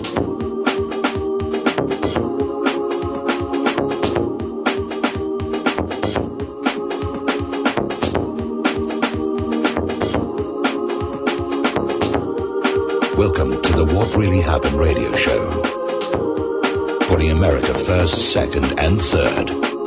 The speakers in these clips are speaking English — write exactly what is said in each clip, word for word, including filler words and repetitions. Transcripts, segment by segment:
Welcome to the What Really Happened radio show. Putting America first, second, and third.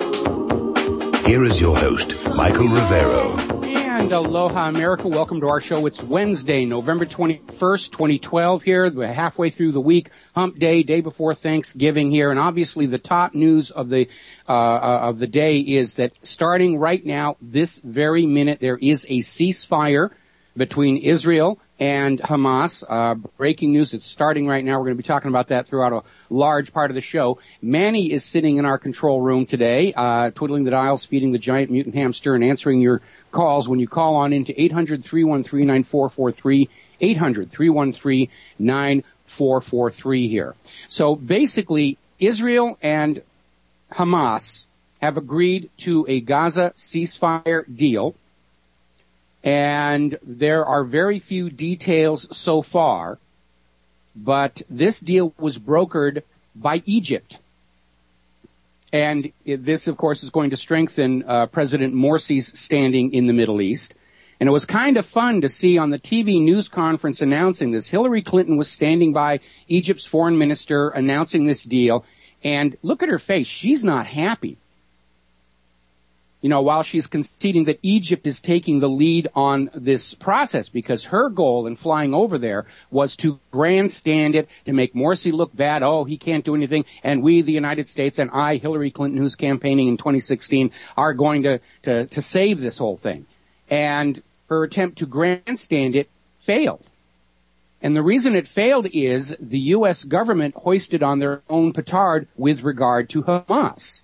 Here is your host, Michael Rivero. And aloha, America. Welcome to our show. It's Wednesday, November twenty-first, twenty twelve here. We're halfway through the week, hump day, day before Thanksgiving here. And obviously the top news of the uh, of the day is that starting right now, this very minute, there is a ceasefire between Israel and Hamas. Uh, breaking news, it's starting right now. We're going to be talking about that throughout a large part of the show. Manny is sitting in our control room today, uh, twiddling the dials, feeding the giant mutant hamster, and answering your calls when you call on into eight hundred, three one three, nine four four three, eight hundred, three one three, nine four four three here. So basically, Israel and Hamas have agreed to a Gaza ceasefire deal. And there are very few details so far, but this deal was brokered by Egypt. And this, of course, is going to strengthen uh, President Morsi's standing in the Middle East. And it was kind of fun to see on the T V news conference announcing this. Hillary Clinton was standing by Egypt's foreign minister announcing this deal. And look at her face. She's not happy. You know, while she's conceding that Egypt is taking the lead on this process, because her goal in flying over there was to grandstand it, to make Morsi look bad. Oh, he can't do anything. And we, the United States, and I, Hillary Clinton, who's campaigning in twenty sixteen, are going to, to, to save this whole thing. And her attempt to grandstand it failed. And the reason it failed is the U S government hoisted on their own petard with regard to Hamas.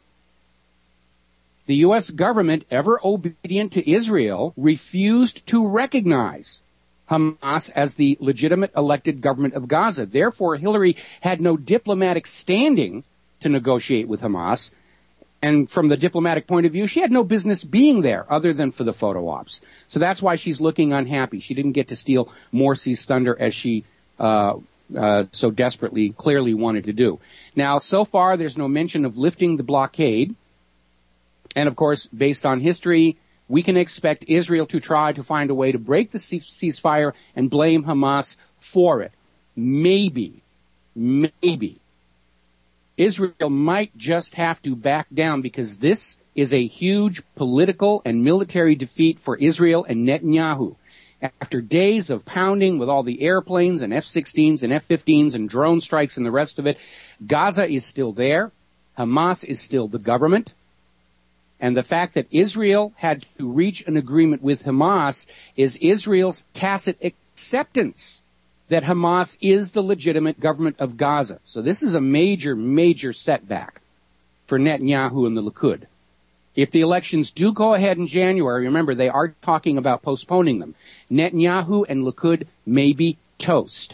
The U S government, ever obedient to Israel, refused to recognize Hamas as the legitimate elected government of Gaza. Therefore, Hillary had no diplomatic standing to negotiate with Hamas. And from the diplomatic point of view, she had no business being there other than for the photo ops. So that's why she's looking unhappy. She didn't get to steal Morsi's thunder as she uh, uh, so desperately, clearly wanted to do. Now, so far, there's no mention of lifting the blockade. And, of course, based on history, we can expect Israel to try to find a way to break the ceasefire and blame Hamas for it. Maybe, maybe, Israel might just have to back down because this is a huge political and military defeat for Israel and Netanyahu. After days of pounding with all the airplanes and F sixteens and F fifteens and drone strikes and the rest of it, Gaza is still there. Hamas is still the government. And the fact that Israel had to reach an agreement with Hamas is Israel's tacit acceptance that Hamas is the legitimate government of Gaza. So this is a major, major setback for Netanyahu and the Likud. If the elections do go ahead in January, remember, they are talking about postponing them. Netanyahu and Likud may be toast.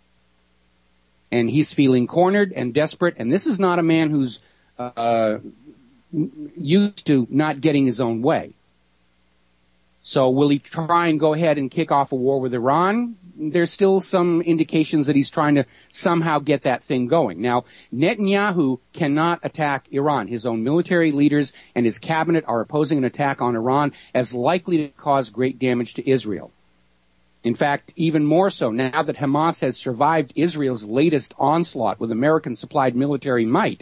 And he's feeling cornered and desperate. And this is not a man who's uh used to not getting his own way. So will he try and go ahead and kick off a war with Iran? There's still some indications that he's trying to somehow get that thing going. Now, Netanyahu cannot attack Iran. His own military leaders and his cabinet are opposing an attack on Iran as likely to cause great damage to Israel. In fact, even more so now that Hamas has survived Israel's latest onslaught with American-supplied military might,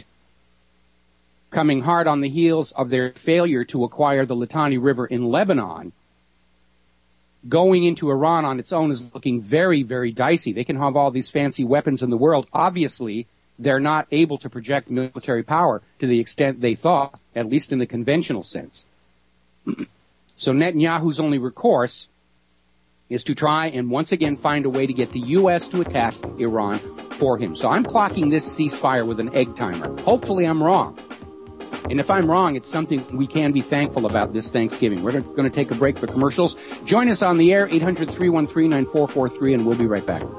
coming hard on the heels of their failure to acquire the Litani River in Lebanon, going into Iran on its own is looking very, very dicey. They can have all these fancy weapons in the world. Obviously, they're not able to project military power to the extent they thought, at least in the conventional sense. So Netanyahu's only recourse is to try and once again find a way to get the U S to attack Iran for him. So I'm clocking this ceasefire with an egg timer. Hopefully I'm wrong. And if I'm wrong, it's something we can be thankful about this Thanksgiving. We're going to take a break for commercials. Join us on the air, eight hundred, three one three, nine four four three, and we'll be right back.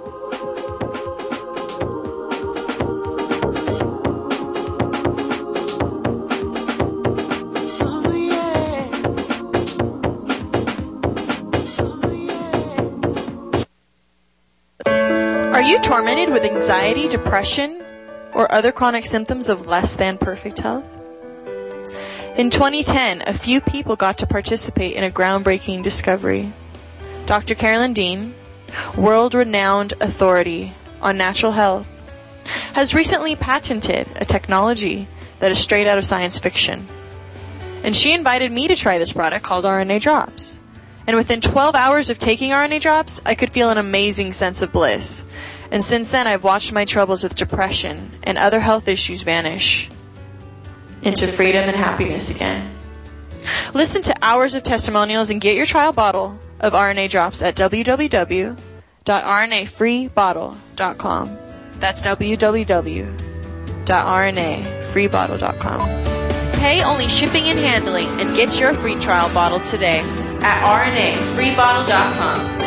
Are you tormented with anxiety, depression, or other chronic symptoms of less than perfect health? In twenty ten, a few people got to participate in a groundbreaking discovery. Doctor Carolyn Dean, world-renowned authority on natural health, has recently patented a technology that is straight out of science fiction. And she invited me to try this product called R N A Drops. And within twelve hours of taking R N A Drops, I could feel an amazing sense of bliss. And since then, I've watched my troubles with depression and other health issues vanish into freedom and happiness again. Listen to hours of testimonials and get your trial bottle of R N A Drops at w w w dot r n a free bottle dot com. That's w w w dot r n a free bottle dot com. Pay only shipping and handling and get your free trial bottle today at r n a free bottle dot com.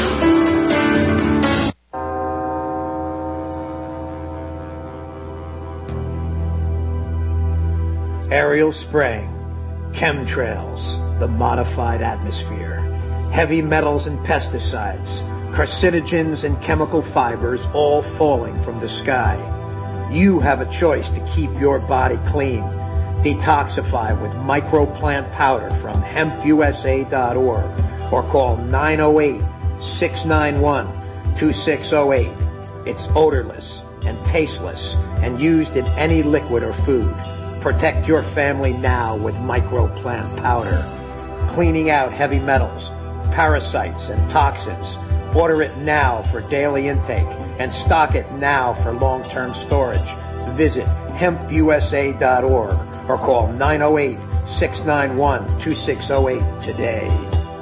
Aerial spraying, chemtrails, the modified atmosphere, heavy metals and pesticides, carcinogens and chemical fibers all falling from the sky. You have a choice to keep your body clean. Detoxify with microplant powder from hemp u s a dot org or call nine oh eight, six nine one, two six oh eight. It's odorless and tasteless and used in any liquid or food. Protect your family now with microplant powder. Cleaning out heavy metals, parasites, and toxins. Order it now for daily intake and stock it now for long-term storage. Visit hemp u s a dot org or call nine oh eight, six nine one, two six oh eight today.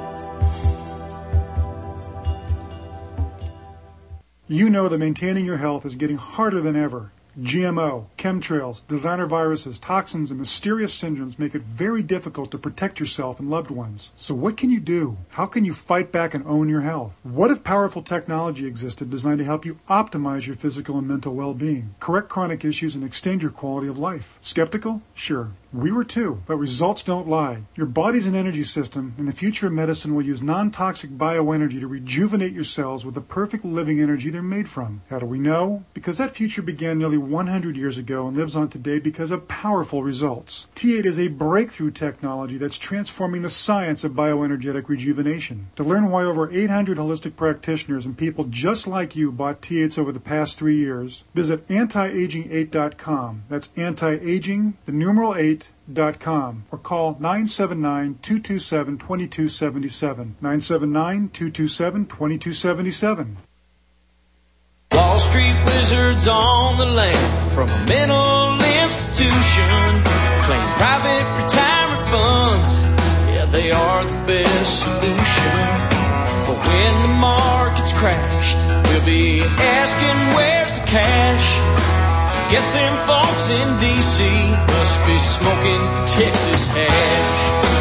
You know that maintaining your health is getting harder than ever. G M O, chemtrails, designer viruses, toxins, and mysterious syndromes make it very difficult to protect yourself and loved ones. So what can you do? How can you fight back and own your health? What if powerful technology existed designed to help you optimize your physical and mental well-being, correct chronic issues, and extend your quality of life? Skeptical? Sure. We were too, but results don't lie. Your body's an energy system, and the future of medicine will use non-toxic bioenergy to rejuvenate your cells with the perfect living energy they're made from. How do we know? Because that future began nearly one hundred years ago and lives on today because of powerful results. T eight is a breakthrough technology that's transforming the science of bioenergetic rejuvenation. To learn why over eight hundred holistic practitioners and people just like you bought T eights over the past three years, visit anti aging eight dot com. That's anti-aging, the numeral eight, dot com, or call nine seven nine, two two seven, two two seven seven, nine seven nine, two two seven, two two seven seven. Wall Street wizards on the land from a mental institution claim private retirement funds, yeah, they are the best solution. But when the markets crash, we'll be asking where's the cash. Guess them folks in D C must be smoking Texas hash.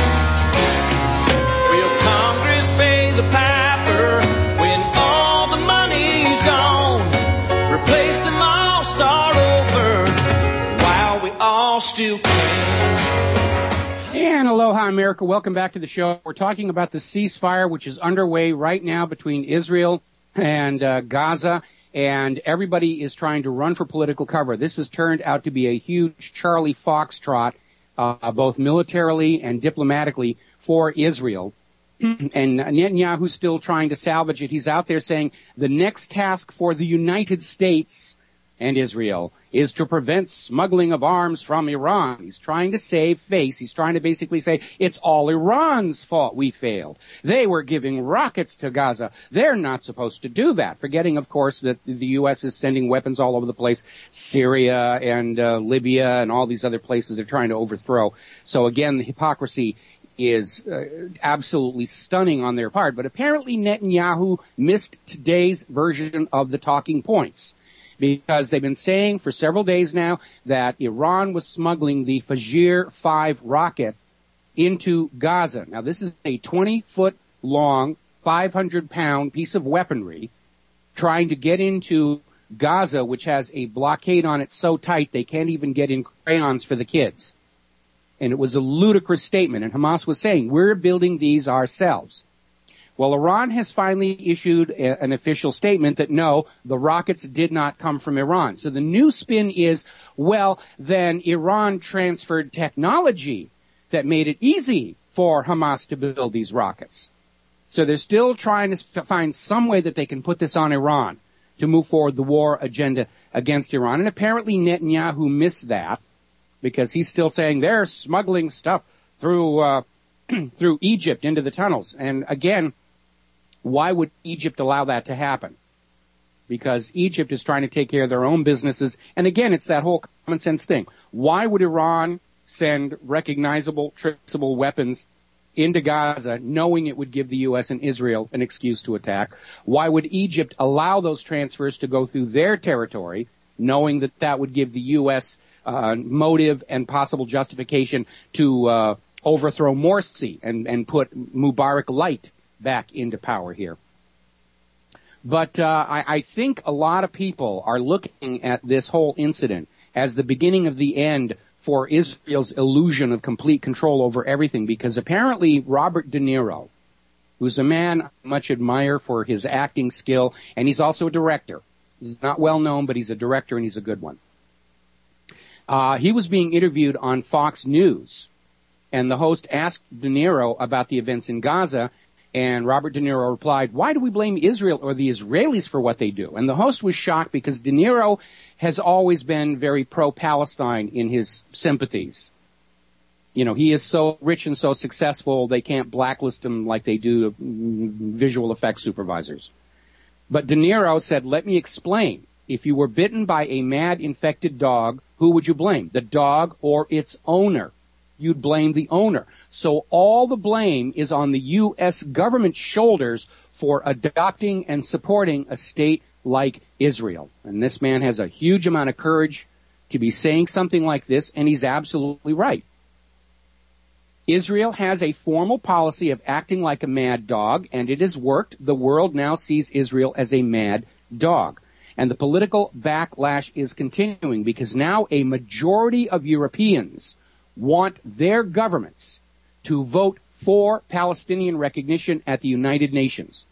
Will Congress pay the piper when all the money's gone? Replace them all, start over while we all still can. And aloha, America. Welcome back to the show. We're talking about the ceasefire, which is underway right now between Israel and uh, Gaza. And everybody is trying to run for political cover. This has turned out to be a huge Charlie Foxtrot, uh, both militarily and diplomatically, for Israel. And Netanyahu's still trying to salvage it. He's out there saying the next task for the United States and Israel is to prevent smuggling of arms from Iran. He's trying to save face. He's trying to basically say it's all Iran's fault we failed. They were giving rockets to Gaza. They're not supposed to do that. Forgetting, of course, that the U S is sending weapons all over the place. Syria and uh, Libya and all these other places they're trying to overthrow. So again, the hypocrisy is uh, absolutely stunning on their part. But apparently Netanyahu missed today's version of the talking points, because they've been saying for several days now that Iran was smuggling the Fajr five rocket into Gaza. Now, this is a twenty-foot long, five hundred pound piece of weaponry trying to get into Gaza, which has a blockade on it so tight they can't even get in crayons for the kids. And it was a ludicrous statement, and Hamas was saying, we're building these ourselves. Well, Iran has finally issued a, an official statement that no, the rockets did not come from Iran. So the new spin is, well, then Iran transferred technology that made it easy for Hamas to build these rockets. So they're still trying to find some way that they can put this on Iran to move forward the war agenda against Iran. And apparently Netanyahu missed that because he's still saying they're smuggling stuff through uh, through Egypt into the tunnels. And again, why would Egypt allow that to happen? Because Egypt is trying to take care of their own businesses. And again, it's that whole common sense thing. Why would Iran send recognizable, traceable weapons into Gaza, knowing it would give the U S and Israel an excuse to attack? Why would Egypt allow those transfers to go through their territory, knowing that that would give the U S uh, motive and possible justification to uh, overthrow Morsi and, and put Mubarak Light back into power here? But uh, I, I think a lot of people are looking at this whole incident as the beginning of the end for Israel's illusion of complete control over everything, because apparently Robert De Niro, who's a man I much admire for his acting skill, and he's also a director. He's not well known, but he's a director and he's a good one. Uh, he was being interviewed on Fox News, and the host asked De Niro about the events in Gaza, and Robert De Niro replied, "Why do we blame Israel or the Israelis for what they do?" And the host was shocked because De Niro has always been very pro-Palestine in his sympathies. You know, he is so rich and so successful, they can't blacklist him like they do visual effects supervisors. But De Niro said, "Let me explain. If you were bitten by a mad infected dog, who would you blame? The dog or its owner? You'd blame the owner. So all the blame is on the U S government's shoulders for adopting and supporting a state like Israel." And this man has a huge amount of courage to be saying something like this, and he's absolutely right. Israel has a formal policy of acting like a mad dog, and it has worked. The world now sees Israel as a mad dog. And the political backlash is continuing because now a majority of Europeans want their governments to vote for Palestinian recognition at the United Nations.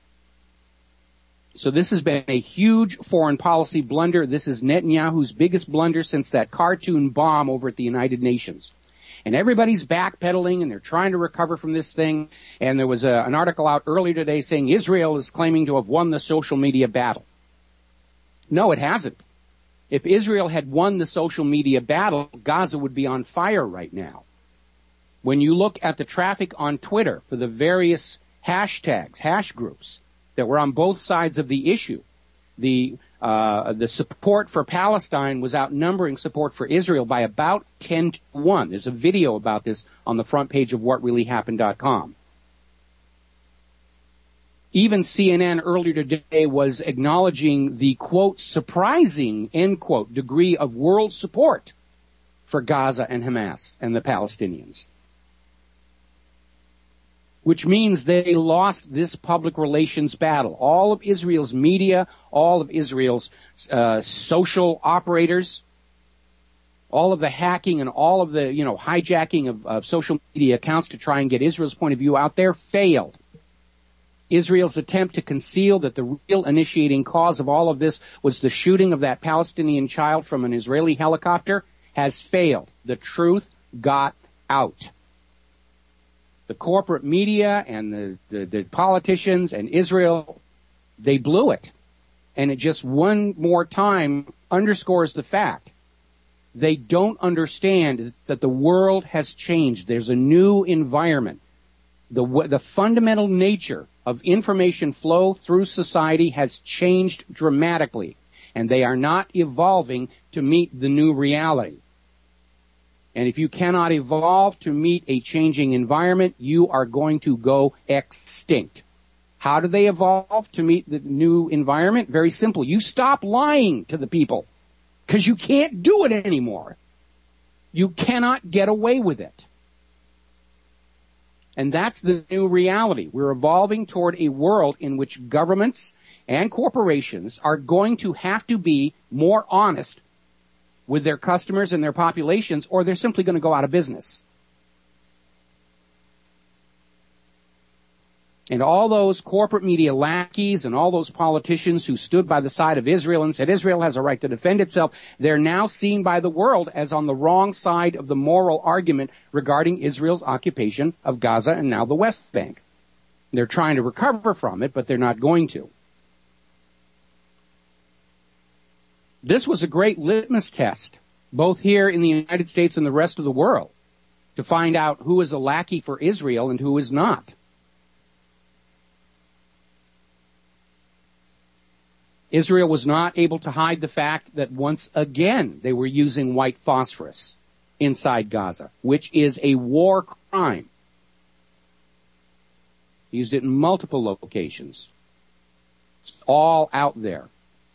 So this has been a huge foreign policy blunder. This is Netanyahu's biggest blunder since that cartoon bomb over at the United Nations. And everybody's backpedaling and they're trying to recover from this thing. And there was a, an article out earlier today saying Israel is claiming to have won the social media battle. No, it hasn't. If Israel had won the social media battle, Gaza would be on fire right now. When you look at the traffic on Twitter for the various hashtags, hash groups that were on both sides of the issue, the uh, the support for Palestine was outnumbering support for Israel by about ten to one. There's a video about this on the front page of what really happened dot com. Even C N N earlier today was acknowledging the, quote, surprising, end quote, degree of world support for Gaza and Hamas and the Palestinians. Which means they lost this public relations battle. All of Israel's media, all of Israel's uh, social operators, all of the hacking and all of the, you know, hijacking of, of social media accounts to try and get Israel's point of view out there failed. Israel's attempt to conceal that the real initiating cause of all of this was the shooting of that Palestinian child from an Israeli helicopter has failed. The truth got out. The corporate media and the, the, the politicians and Israel, they blew it. And it just one more time underscores the fact they don't understand that the world has changed. There's a new environment. The, the fundamental nature of information flow through society has changed dramatically, and they are not evolving to meet the new reality. And if you cannot evolve to meet a changing environment, you are going to go extinct. How do they evolve to meet the new environment? Very simple. You stop lying to the people, because you can't do it anymore. You cannot get away with it. And that's the new reality. We're evolving toward a world in which governments and corporations are going to have to be more honest with their customers and their populations, or they're simply going to go out of business. And all those corporate media lackeys and all those politicians who stood by the side of Israel and said Israel has a right to defend itself, they're now seen by the world as on the wrong side of the moral argument regarding Israel's occupation of Gaza and now the West Bank. They're trying to recover from it, but they're not going to. This was a great litmus test, both here in the United States and the rest of the world, to find out who is a lackey for Israel and who is not. Israel was not able to hide the fact that once again they were using white phosphorus inside Gaza, which is a war crime. Used it in multiple locations. It's all out there.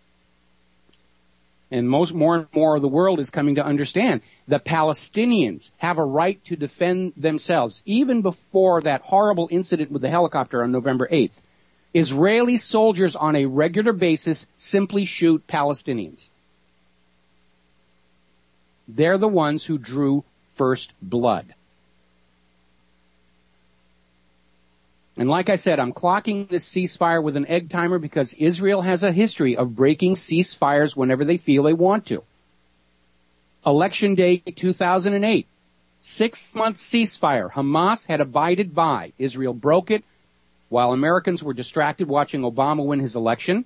And most, more and more of the world is coming to understand the Palestinians have a right to defend themselves. Even before that horrible incident with the helicopter on November eighth, Israeli soldiers on a regular basis simply shoot Palestinians. They're the ones who drew first blood. And like I said, I'm clocking this ceasefire with an egg timer because Israel has a history of breaking ceasefires whenever they feel they want to. Election Day two thousand eight, six-month ceasefire. Hamas had abided by. Israel broke it while Americans were distracted watching Obama win his election.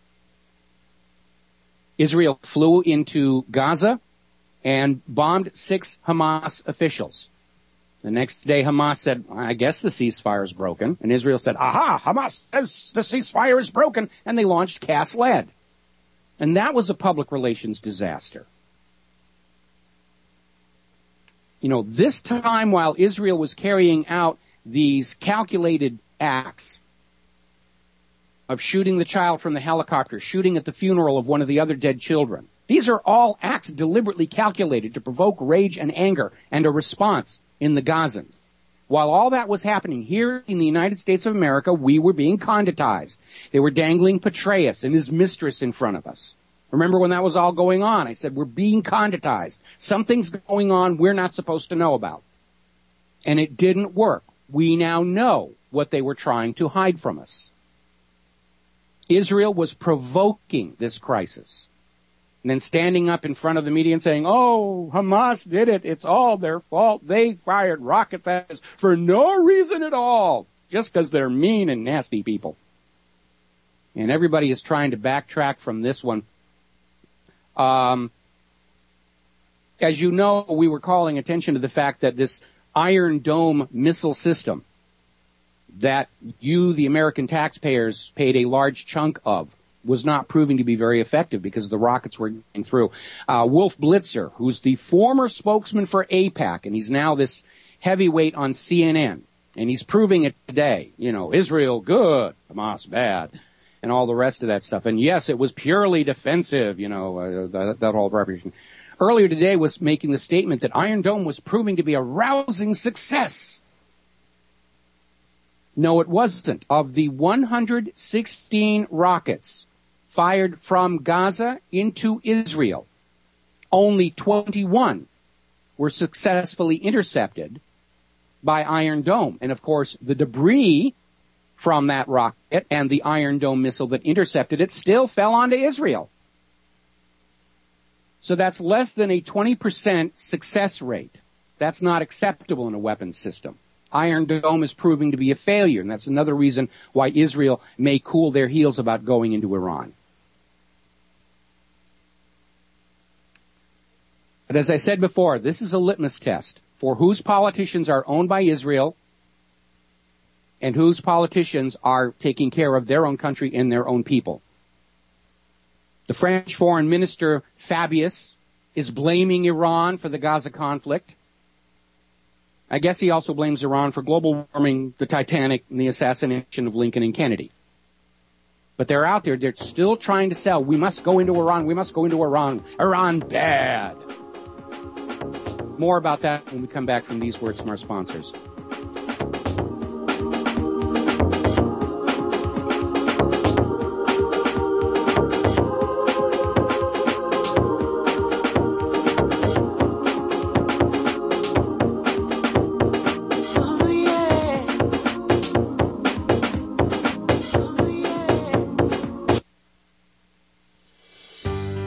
Israel flew into Gaza and bombed six Hamas officials. The next day, Hamas said, I guess the ceasefire is broken. And Israel said, aha, Hamas says the ceasefire is broken. And they launched Cast Lead. And that was a public relations disaster. You know, this time while Israel was carrying out these calculated acts of shooting the child from the helicopter, shooting at the funeral of one of the other dead children, these are all acts deliberately calculated to provoke rage and anger and a response in the Gazans. While all that was happening here in the United States of America, we were being conditized. They were dangling Petraeus and his mistress in front of us. Remember when that was all going on? I said, we're being conditized. Something's going on we're not supposed to know about. And it didn't work. We now know what they were trying to hide from us. Israel was provoking this crisis. And then standing up in front of the media and saying, oh, Hamas did it. It's all their fault. They fired rockets at us for no reason at all, just because they're mean and nasty people. And everybody is trying to backtrack from this one. Um, as you know, we were calling attention to the fact that this Iron Dome missile system that you, the American taxpayers, paid a large chunk of, was not proving to be very effective because the rockets were getting through. Uh, Wolf Blitzer, who's the former spokesman for AIPAC, and he's now this heavyweight on C N N, and he's proving it today. You know, Israel good, Hamas bad, and all the rest of that stuff. And yes, it was purely defensive, you know, uh, that, that whole preparation. Earlier today was making the statement that Iron Dome was proving to be a rousing success. No, it wasn't. Of the one hundred sixteen rockets fired from Gaza into Israel, only twenty-one were successfully intercepted by Iron Dome. And of course, the debris from that rocket and the Iron Dome missile that intercepted it still fell onto Israel. So that's less than a twenty percent success rate. That's not acceptable in a weapons system. Iron Dome is proving to be a failure, and that's another reason why Israel may cool their heels about going into Iran. But as I said before, this is a litmus test for whose politicians are owned by Israel and whose politicians are taking care of their own country and their own people. The French Foreign Minister, Fabius, is blaming Iran for the Gaza conflict. I guess he also blames Iran for global warming, the Titanic, and the assassination of Lincoln and Kennedy. But they're out there, they're still trying to sell, we must go into Iran, we must go into Iran, Iran bad. More about that when we come back from these words from our sponsors.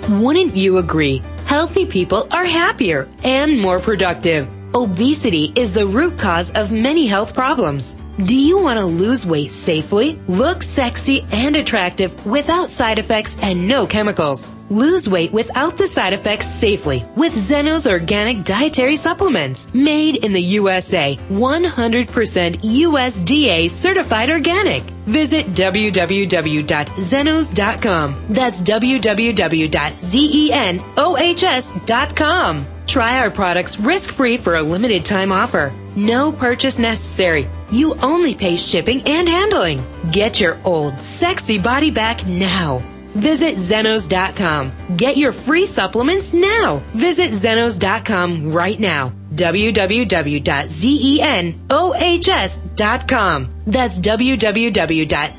Wouldn't you agree? Healthy people are happier and more productive. Obesity is the root cause of many health problems. Do you want to lose weight safely, look sexy and attractive without side effects and no chemicals? Lose weight without the side effects safely with Zeno's Organic Dietary Supplements. Made in the U S A, one hundred percent U S D A certified organic. Visit w w w dot zenos dot com. That's w w w dot zenos dot com. Try our products risk-free for a limited time offer. No purchase necessary. You only pay shipping and handling. Get your old, sexy body back now. Visit zenos dot com. Get your free supplements now. Visit zenos dot com right now. w w w dot zenos dot com. That's w w w dot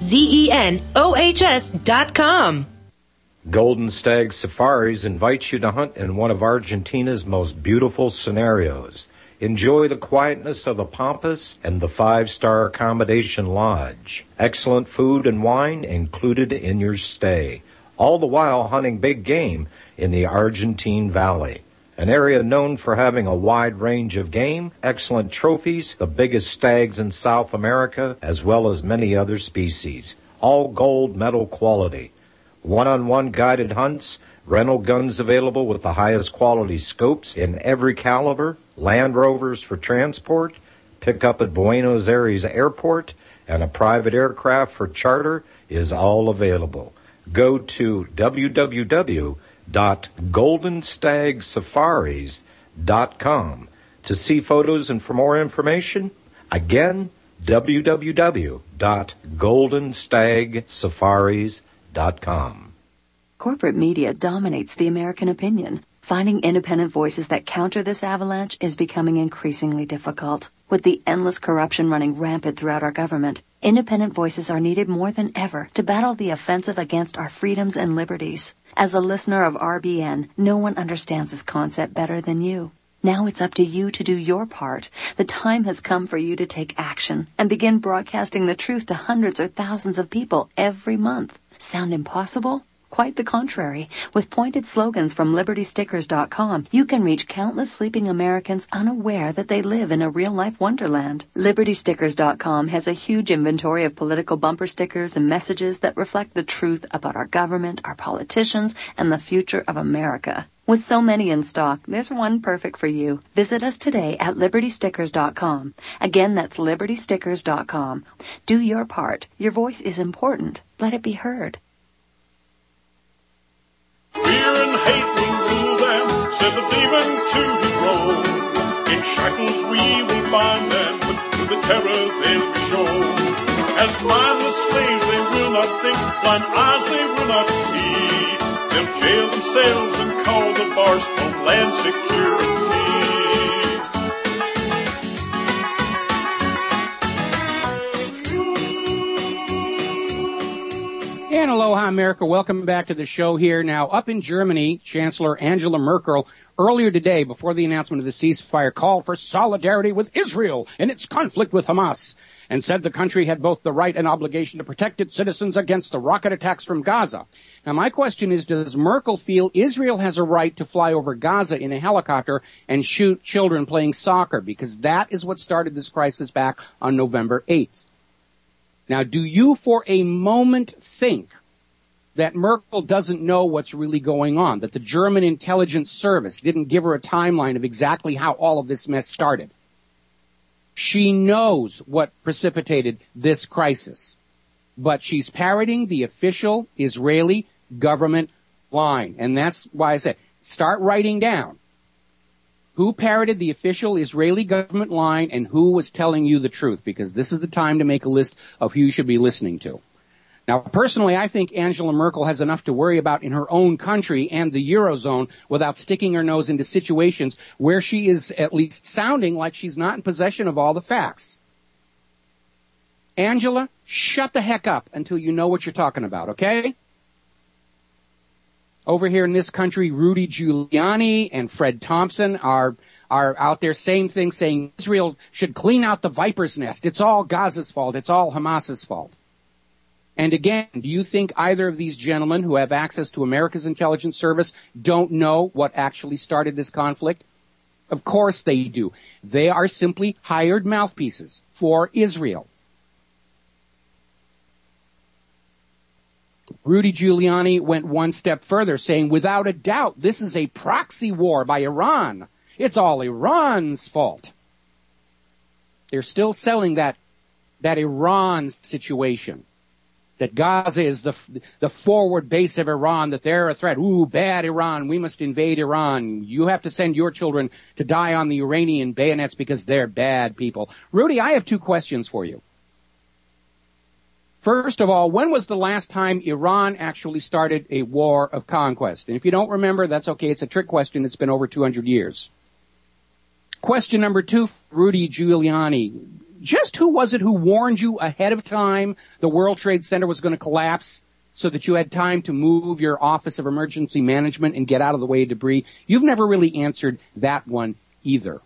zenos dot com. Golden Stag Safaris invites you to hunt in one of Argentina's most beautiful scenarios. Enjoy the quietness of the Pampas and the five-star accommodation lodge. Excellent food and wine included in your stay. All the while hunting big game in the Argentine Valley, an area known for having a wide range of game, excellent trophies, the biggest stags in South America, as well as many other species. All gold medal quality. One-on-one guided hunts, rental guns available with the highest quality scopes in every caliber, Land Rovers for transport, pick up at Buenos Aires Airport, and a private aircraft for charter is all available. Go to w w w dot golden stag safaris dot com to see photos and for more information. Again, w w w dot golden stag safaris dot com. Corporate media dominates the American opinion. Finding independent voices that counter this avalanche is becoming increasingly difficult. With the endless corruption running rampant throughout our government, independent voices are needed more than ever to battle the offensive against our freedoms and liberties. As a listener of R B N, no one understands this concept better than you. Now it's up to you to do your part. The time has come for you to take action and begin broadcasting the truth to hundreds or thousands of people every month. Sound impossible? Quite the contrary. With pointed slogans from liberty stickers dot com, you can reach countless sleeping Americans unaware that they live in a real-life wonderland. liberty stickers dot com has a huge inventory of political bumper stickers and messages that reflect the truth about our government, our politicians, and the future of America. With so many in stock, there's one perfect for you. Visit us today at liberty stickers dot com. Again, that's liberty stickers dot com. Do your part. Your voice is important. Let it be heard. Fear and hate will rule them, said the demon to his role. In shackles we will bind them, but to the terror they'll be shown. As mindless slaves they will not think, blind eyes they will not see. They'll jail themselves and call the bars Homeland Security. And aloha, America. Welcome back to the show here. Now, up in Germany, Chancellor Angela Merkel earlier today, before the announcement of the ceasefire, called for solidarity with Israel in its conflict with Hamas, and said the country had both the right and obligation to protect its citizens against the rocket attacks from Gaza. Now, my question is, does Merkel feel Israel has a right to fly over Gaza in a helicopter and shoot children playing soccer? Because that is what started this crisis back on November eighth. Now, do you for a moment think that Merkel doesn't know what's really going on, that the German intelligence service didn't give her a timeline of exactly how all of this mess started? She knows what precipitated this crisis, but she's parroting the official Israeli government line. And that's why I said, start writing down who parroted the official Israeli government line and who was telling you the truth, because this is the time to make a list of who you should be listening to. Now, personally, I think Angela Merkel has enough to worry about in her own country and the Eurozone without sticking her nose into situations where she is at least sounding like she's not in possession of all the facts. Angela, shut the heck up until you know what you're talking about, okay? Over here in this country, Rudy Giuliani and Fred Thompson are are out there saying things, saying Israel should clean out the viper's nest. It's all Gaza's fault. It's all Hamas's fault. And again, do you think either of these gentlemen who have access to America's intelligence service don't know what actually started this conflict? Of course they do. They are simply hired mouthpieces for Israel. Rudy Giuliani went one step further, saying, without a doubt, this is a proxy war by Iran. It's all Iran's fault. They're still selling that, that Iran situation, that Gaza is the, the forward base of Iran, that they're a threat. Ooh, bad Iran. We must invade Iran. You have to send your children to die on the Iranian bayonets because they're bad people. Rudy, I have two questions for you. First of all, when was the last time Iran actually started a war of conquest? And if you don't remember, that's okay. It's a trick question. It's been over two hundred years. Question number two, Rudy Giuliani. Just who was it who warned you ahead of time the World Trade Center was going to collapse so that you had time to move your Office of Emergency Management and get out of the way of debris? You've never really answered that one either.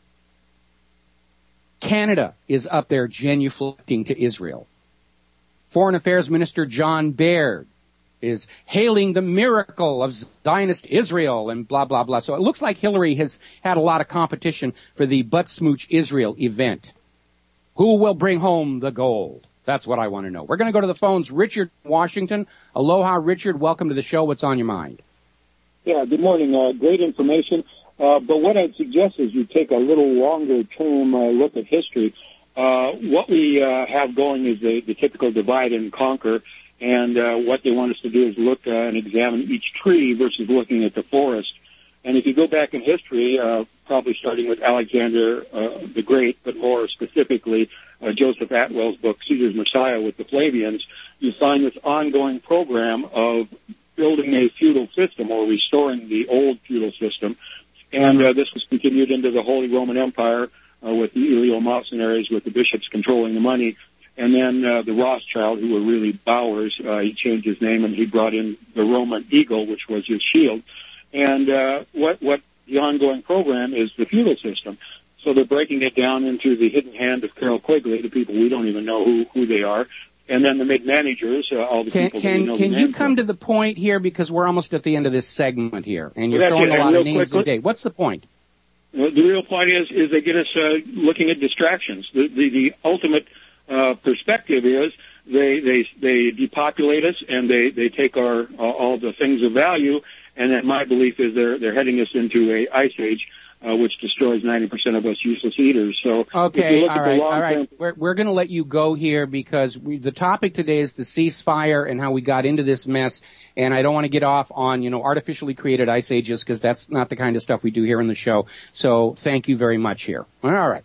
Canada is up there genuflecting to Israel. Foreign Affairs Minister John Baird is hailing the miracle of Zionist Israel and blah, blah, blah. So it looks like Hillary has had a lot of competition for the Butt Smooch Israel event. Who will bring home the gold? That's what I want to know. We're going to go to the phones. Richard, Washington. Aloha, Richard. Welcome to the show. What's on your mind? Yeah, good morning. Uh, great information. Uh, but what I'd suggest is you take a little longer-term uh, look at history. Uh, what we uh, have going is the, the typical divide and conquer, and uh, what they want us to do is look uh, and examine each tree versus looking at the forest. And if you go back in history, uh, probably starting with Alexander uh, the Great, but more specifically uh, Joseph Atwell's book, Caesar's Messiah with the Flavians, you find this ongoing program of building a feudal system or restoring the old feudal system. And uh, this was continued into the Holy Roman Empire, Uh, with the Eleomocenaries, with the bishops controlling the money. And then uh, the Rothschild, who were really Bowers, uh, he changed his name and he brought in the Roman eagle, which was his shield. And uh, what, what the ongoing program is the feudal system. So they're breaking it down into the hidden hand of Carroll Quigley, the people we don't even know who, who they are. And then the mid-managers, uh, all the can, people can, that we know. Can you come of. to the point here, because we're almost at the end of this segment here, and you're Well, throwing it. a lot and of names quick, and dates. What's the point? Well, the real point is, is they get us uh, looking at distractions. The, the, the ultimate uh, perspective is they, they, they depopulate us and they, they take our uh, all the things of value. And that my belief is they're they're heading us into a ice age, uh, which destroys ninety percent of us useless eaters. So okay, all right, all right. We're we're going to let you go here because we, the topic today is the ceasefire and how we got into this mess. And I don't want to get off on, you know, artificially created ice ages because that's not the kind of stuff we do here in the show. So thank you very much here. All right.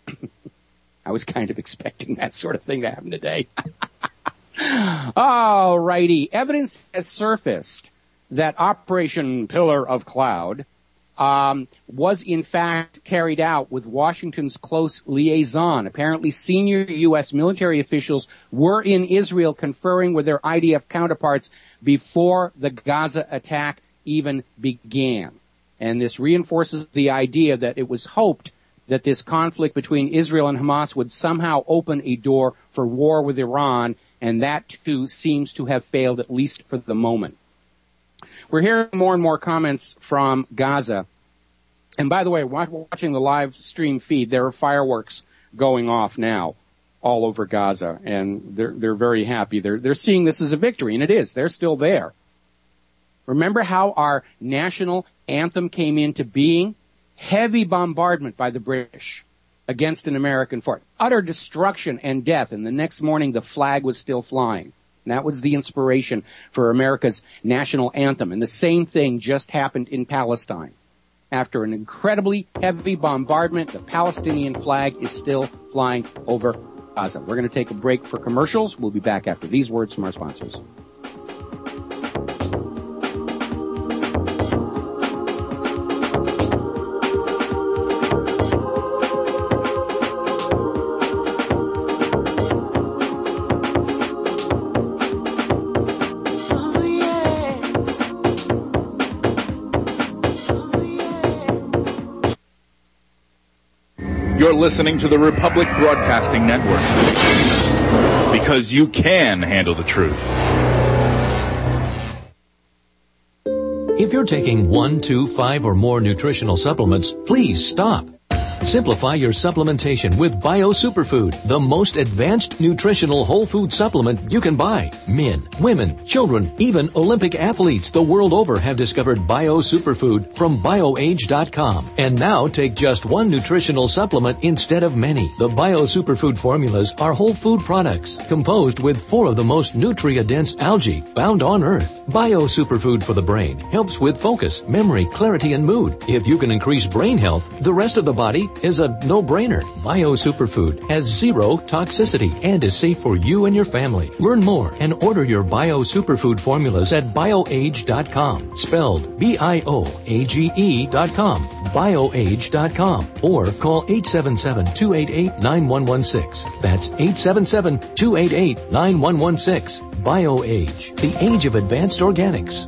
I was kind of expecting that sort of thing to happen today. All righty. Evidence has surfaced that Operation Pillar of Cloud um, was in fact carried out with Washington's close liaison. Apparently senior U S military officials were in Israel conferring with their I D F counterparts before the Gaza attack even began. And this reinforces the idea that it was hoped that this conflict between Israel and Hamas would somehow open a door for war with Iran, and that too seems to have failed, at least for the moment. We're hearing more and more comments from Gaza. And by the way, watching the live stream feed, there are fireworks going off now all over Gaza, and they're they're very happy. They're they're seeing this as a victory, and it is. They're still there. Remember how our national anthem came into being? Heavy bombardment by the British against an American fort. Utter destruction and death, and the next morning the flag was still flying. And that was the inspiration for America's national anthem. And the same thing just happened in Palestine. After an incredibly heavy bombardment, the Palestinian flag is still flying over Gaza. We're going to take a break for commercials. We'll be back after these words from our sponsors. You're listening to the Republic Broadcasting Network. Because you can handle the truth. If you're taking one, two, five, or more nutritional supplements, please stop. Simplify your supplementation with Bio Superfood, the most advanced nutritional whole food supplement you can buy. Men, women, children, even Olympic athletes the world over have discovered Bio Superfood from bio age dot com. And now take just one nutritional supplement instead of many. The Bio Superfood formulas are whole food products composed with four of the most nutrient-dense algae found on Earth. Bio Superfood for the brain helps with focus, memory, clarity, and mood. If you can increase brain health, the rest of the body is a no-brainer. Bio Superfood has zero toxicity and is safe for you and your family. Learn more and order your Bio Superfood formulas at bio age dot com. Spelled B I O A G E dot com. bio age dot com. Or call eight seven seven, two eight eight, nine one one six. That's eight seven seven, two eight eight, nine one one six. BioAge, the age of advanced organics.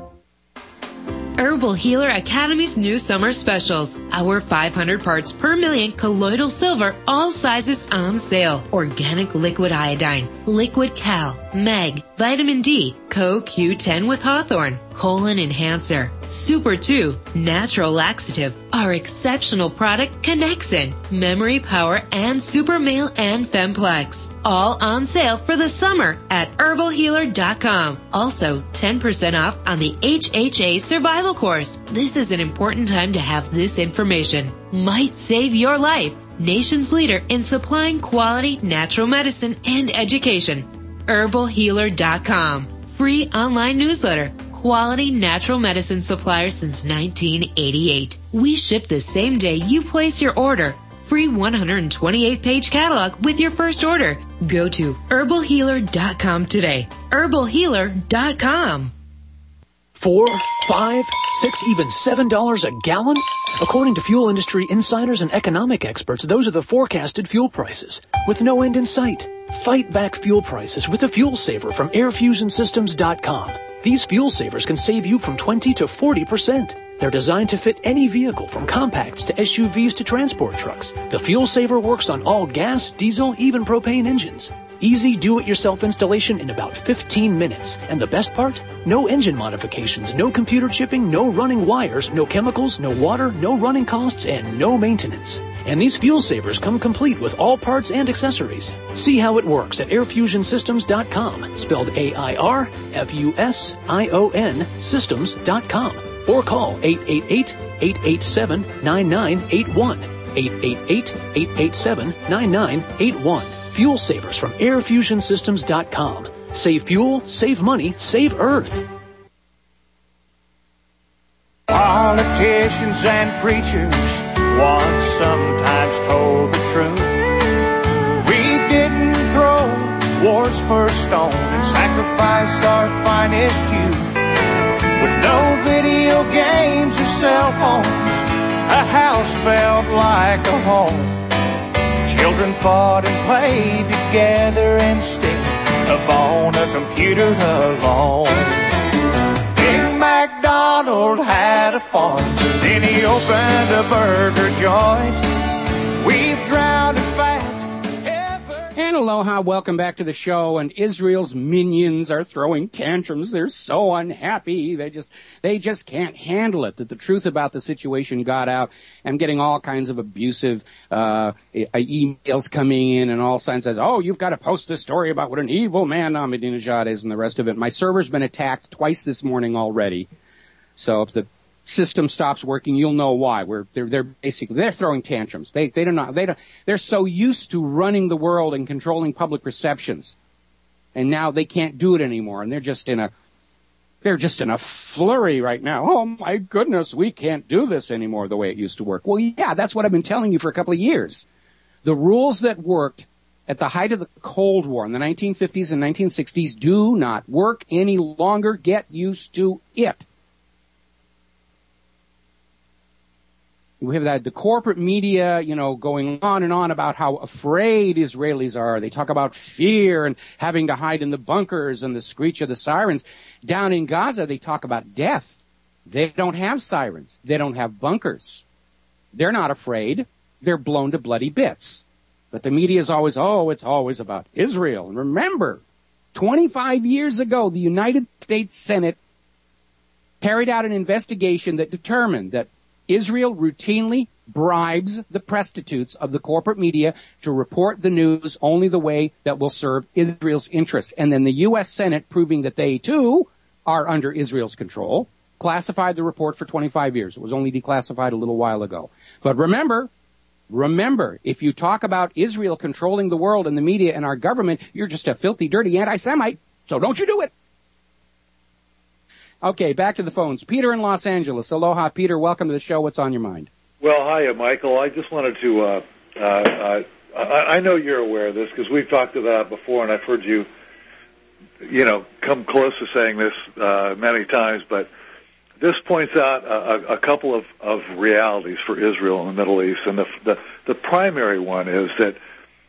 Herbal Healer Academy's new summer specials. Our five hundred parts per million colloidal silver, all sizes on sale. Organic liquid iodine, liquid cal, meg, vitamin D, Co Q ten with Hawthorne, colon enhancer, Super two, natural laxative, our exceptional product Connexin, memory power, and Super Male and Femplex. All on sale for the summer at herbal healer dot com. Also, ten percent off on the H H A Survival Course. This is an important time to have this information. Might save your life. Nation's leader in supplying quality natural medicine and education. herbal healer dot com. Free online newsletter. Quality natural medicine supplier since nineteen eighty-eight. We ship the same day you place your order. Free one hundred twenty-eight page catalog with your first order. Go to herbal healer dot com today. herbal healer dot com. Four, five, six, even seven dollars a gallon? According to fuel industry insiders and economic experts, those are the forecasted fuel prices, with no end in sight. Fight back fuel prices with a fuel saver from air fusion systems dot com. These fuel savers can save you from twenty to forty percent. They're designed to fit any vehicle from compacts to S U Vs to transport trucks. The fuel saver works on all gas, diesel, even propane engines. Easy do-it-yourself installation in about fifteen minutes. And the best part? No engine modifications, no computer chipping, no running wires, no chemicals, no water, no running costs, and no maintenance. And these fuel savers come complete with all parts and accessories. See how it works at air fusion systems dot com, spelled A I R F U S I O N systems dot com. Or call eight eight eight, eight eight seven, nine nine eight one, eight eight eight, eight eight seven, nine nine eight one. Fuel savers from air fusion systems dot com. Save fuel, save money, save Earth. Politicians and preachers once sometimes told the truth. We didn't throw war's first stone and sacrifice our finest youth. With no video games or cell phones, a house felt like a home. Children fought and played together instead of on a computer alone. Big MacDonald had a farm, then he opened a burger joint. We've drowned in fat. And aloha, welcome back to the show. And Israel's minions are throwing tantrums. They're so unhappy. They just, they just can't handle it. That the truth about the situation got out. I'm getting all kinds of abusive, uh, emails coming in and all signs says, oh, you've got to post a story about what an evil man Ahmadinejad is and the rest of it. My server's been attacked twice this morning already. So if the system stops working, you'll know why. We're, they're, they're basically, they're throwing tantrums. They, they don't know, they don't, they're so used to running the world and controlling public perceptions. And now they can't do it anymore. And they're just in a, they're just in a flurry right now. Oh my goodness, we can't do this anymore the way it used to work. Well, yeah, that's what I've been telling you for a couple of years. The rules that worked at the height of the Cold War in the nineteen fifties and nineteen sixties do not work any longer. Get used to it. We have that, the corporate media, you know, going on and on about how afraid Israelis are. They talk about fear and having to hide in the bunkers and the screech of the sirens. Down in Gaza, they talk about death. They don't have sirens. They don't have bunkers. They're not afraid. they're blown to bloody bits. But the media is always, oh, it's always about Israel. And remember, twenty-five years ago, the United States Senate carried out an investigation that determined that Israel routinely bribes the prostitutes of the corporate media to report the news only the way that will serve Israel's interest. And then the U S Senate, proving that they, too, are under Israel's control, classified the report for twenty-five years. It was only declassified a little while ago. But remember, remember, if you talk about Israel controlling the world and the media and our government, you're just a filthy, dirty anti-Semite. So don't you do it. Okay, back to the phones. Peter in Los Angeles. Aloha, Peter. Welcome to the show. What's on your mind? Well, hiya, Michael. I just wanted to, uh, uh, uh, I, I know you're aware of this because we've talked about it before, and I've heard you, you know, come close to saying this uh, many times, but this points out a, a couple of, of realities for Israel in the Middle East, and the, the, the primary one is that,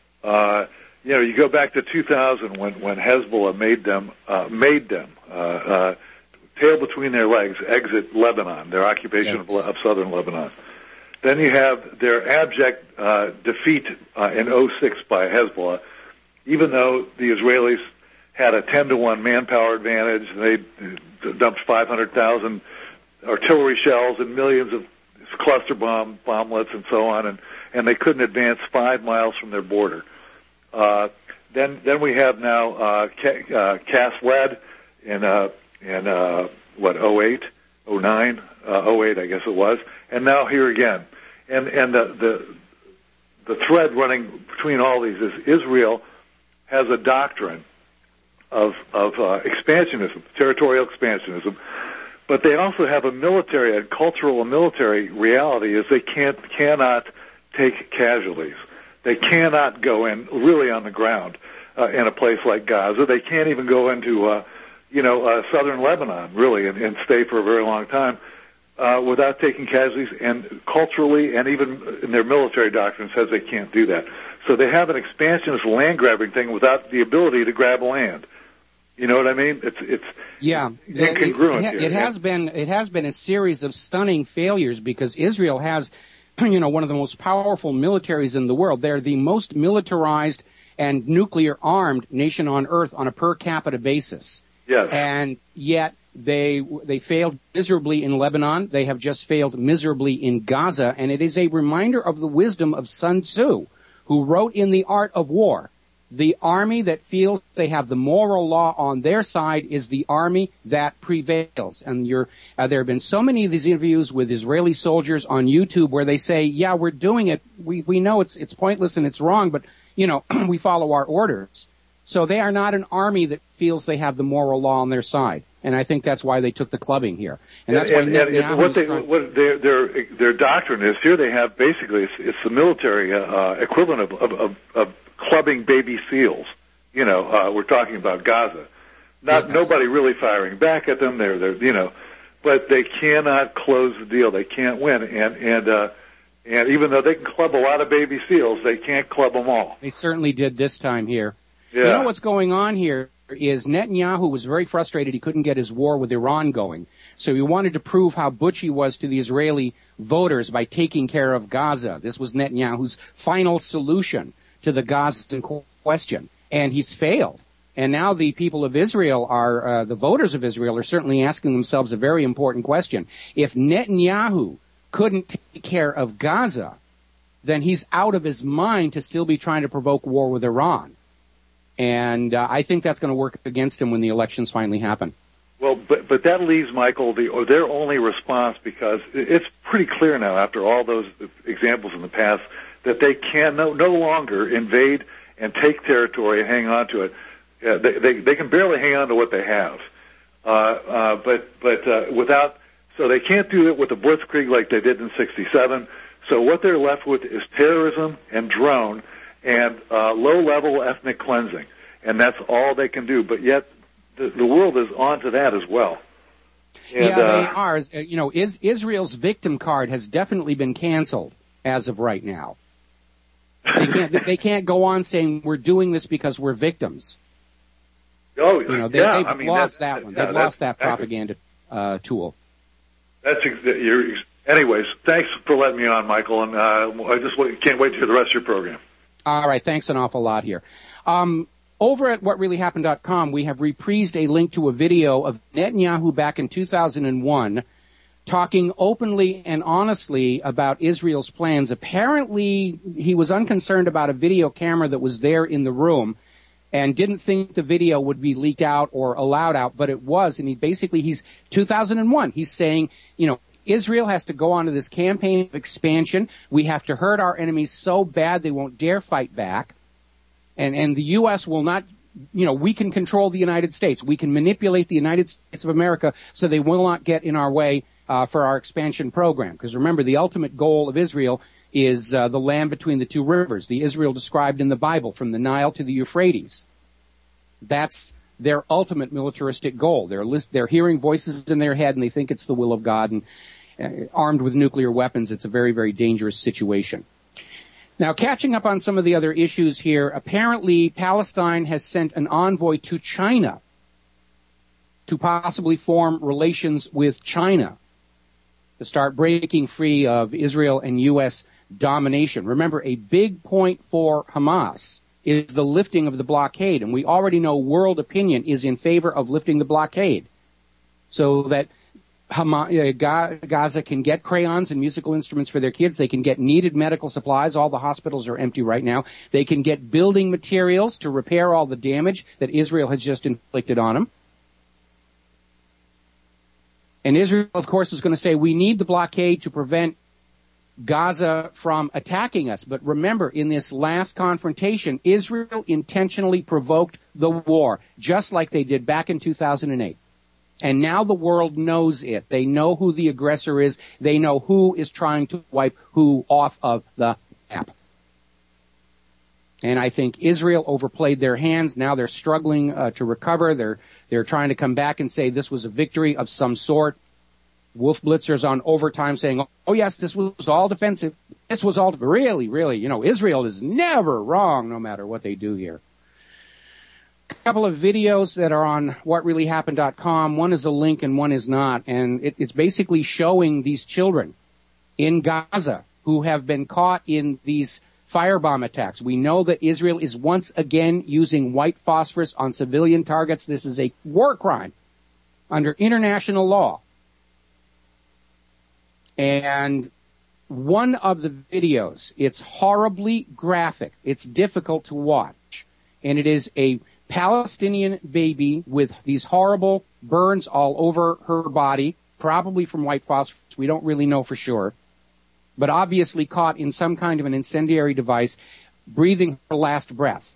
uh, you know, you go back to two thousand when, when Hezbollah made them, uh, made them, uh, uh, tail between their legs, exit Lebanon, their occupation yes. of, of southern Lebanon. Then you have their abject uh, defeat uh, in oh six by Hezbollah, even though the Israelis had a ten to one manpower advantage. They dumped five hundred thousand artillery shells and millions of cluster bomb bomblets and so on, and, and they couldn't advance five miles from their border. Uh, then then we have now uh, Ca- uh, Cas Led in uh, in uh, what oh eight, oh nine, uh, oh eight I guess it was, and now here again. And and the the the thread running between all these is Israel has a doctrine of of uh, expansionism, territorial expansionism, but they also have a military, a cultural and military reality is they can't cannot take casualties. They cannot go in really on the ground uh, in a place like Gaza. They can't even go into uh, you know uh, southern Lebanon really and, and stay for a very long time uh, without taking casualties. And culturally and even in their military doctrine says they can't do that. So they have an expansionist land grabbing thing without the ability to grab land. You know what I mean? It's it's yeah, incongruent. It, it, it has been it has been a series of stunning failures because Israel has, you know, one of the most powerful militaries in the world. They're the most militarized and nuclear armed nation on earth on a per capita basis. Yes. And yet they they failed miserably in Lebanon. They have just failed miserably in Gaza, and it is a reminder of the wisdom of Sun Tzu, who wrote in The Art of War, the army that feels they have the moral law on their side is the army that prevails. And you're, uh, there have been so many of these interviews with Israeli soldiers on YouTube where they say, yeah, we're doing it. We, we know it's, it's pointless and it's wrong, but, you know, we follow our orders. So they are not an army that feels they have the moral law on their side. And I think that's why they took the clubbing here. And that's and, why and, and what, they, what their, their their doctrine is here. They have basically it's, it's the military uh, equivalent of, of, of, of clubbing baby seals. You know, uh, we're talking about Gaza. Not yes. nobody really firing back at them. They're they're you know, but they cannot close the deal. They can't win. And and uh, and even though they can club a lot of baby seals, they can't club them all. They certainly did this time here. Yeah. You know what's going on here is Netanyahu was very frustrated he couldn't get his war with Iran going. So he wanted to prove how butch he was to the Israeli voters by taking care of Gaza. This was Netanyahu's final solution to the Gaza question. And he's failed. And now the people of Israel are, uh, the voters of Israel are certainly asking themselves a very important question. If Netanyahu couldn't take care of Gaza, then he's out of his mind to still be trying to provoke war with Iran. And uh, I think that's going to work against him when the elections finally happen. Well, but but that leaves, Michael, the, or their only response, because it's pretty clear now after all those examples in the past that they can no, no longer invade and take territory and hang on to it. Uh, they, they they can barely hang on to what they have, uh, uh, but but uh, without so they can't do it with a blitzkrieg like they did in sixty-seven. So what they're left with is terrorism and drone and uh, low-level ethnic cleansing, and that's all they can do. But yet, the, the world is on to that as well. And, yeah, uh, they are. You know, is, Israel's victim card has definitely been canceled as of right now. They can't. They can't go on saying we're doing this because we're victims. Oh, you know, they, yeah. they've I mean, lost that, that one. Yeah, they've lost that propaganda uh, tool. That's ex- you're anyways, thanks for letting me on, Michael, and uh, I just w- can't wait to hear the rest of your program. All right, thanks an awful lot here. Um, over at what really happened dot com, we have reprised a link to a video of Netanyahu back in two thousand one talking openly and honestly about Israel's plans. Apparently, he was unconcerned about a video camera that was there in the room and didn't think the video would be leaked out or allowed out, but it was. And he basically, he's two thousand one, he's saying, you know, Israel has to go on to this campaign of expansion. We have to hurt our enemies so bad they won't dare fight back. And, and the U S will not, you know, we can control the United States. We can manipulate the United States of America so they will not get in our way uh, for our expansion program. Because remember, the ultimate goal of Israel is uh, the land between the two rivers, the Israel described in the Bible from the Nile to the Euphrates. That's their ultimate militaristic goal. They're, list, they're hearing voices in their head and they think it's the will of God. And uh, armed with nuclear weapons, it's a very, very dangerous situation. Now, catching up on some of the other issues here, apparently Palestine has sent an envoy to China to possibly form relations with China to start breaking free of Israel and U S domination. Remember, a big point for Hamas is the lifting of the blockade, and we already know world opinion is in favor of lifting the blockade so that Gaza can get crayons and musical instruments for their kids. They can get needed medical supplies. All the hospitals are empty right now. They can get building materials to repair all the damage that Israel has just inflicted on them. And Israel, of course, is going to say, we need the blockade to prevent Gaza from attacking us. But remember, in this last confrontation, Israel intentionally provoked the war, just like they did back in two thousand eight. And now the world knows it. They know who the aggressor is. They know who is trying to wipe who off of the map. And I think Israel overplayed their hands. Now they're struggling uh, to recover. They're they're trying to come back and say this was a victory of some sort. Wolf Blitzer's on overtime saying, oh, yes, this was all defensive. This was all, really, really, you know, Israel is never wrong no matter what they do here. A couple of videos that are on what really happened dot com. One is a link and one is not. And it, it's basically showing these children in Gaza who have been caught in these firebomb attacks. We know that Israel is once again using white phosphorus on civilian targets. This is a war crime under international law. And one of the videos, it's horribly graphic. It's difficult to watch. And it is a Palestinian baby with these horrible burns all over her body, probably from white phosphorus. We don't really know for sure. But obviously caught in some kind of an incendiary device, breathing her last breath.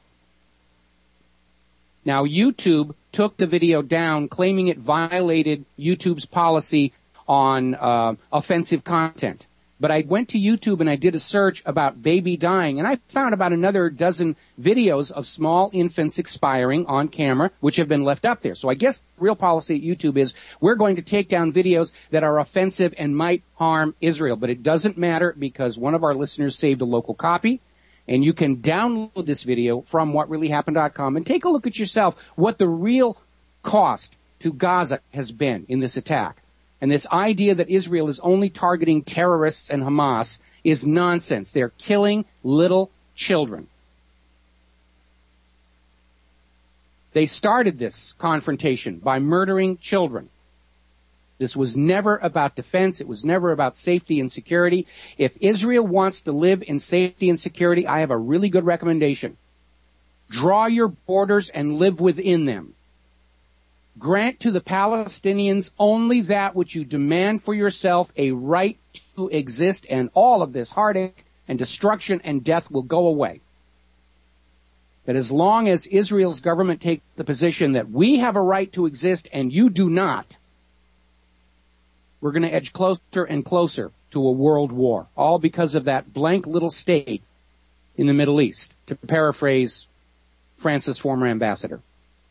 Now, YouTube took the video down, claiming it violated YouTube's policy on uh, offensive content. But I went to YouTube and I did a search about baby dying, and I found about another dozen videos of small infants expiring on camera, which have been left up there. So I guess the real policy at YouTube is we're going to take down videos that are offensive and might harm Israel. But it doesn't matter because one of our listeners saved a local copy, and you can download this video from what really happened dot com and take a look at yourself what the real cost to Gaza has been in this attack. And this idea that Israel is only targeting terrorists and Hamas is nonsense. They're killing little children. They started this confrontation by murdering children. This was never about defense. It was never about safety and security. If Israel wants to live in safety and security, I have a really good recommendation. Draw your borders and live within them. Grant to the Palestinians only that which you demand for yourself, a right to exist, and all of this heartache and destruction and death will go away. But as long as Israel's government takes the position that we have a right to exist and you do not, we're going to edge closer and closer to a world war, all because of that blank little state in the Middle East, to paraphrase France's former ambassador.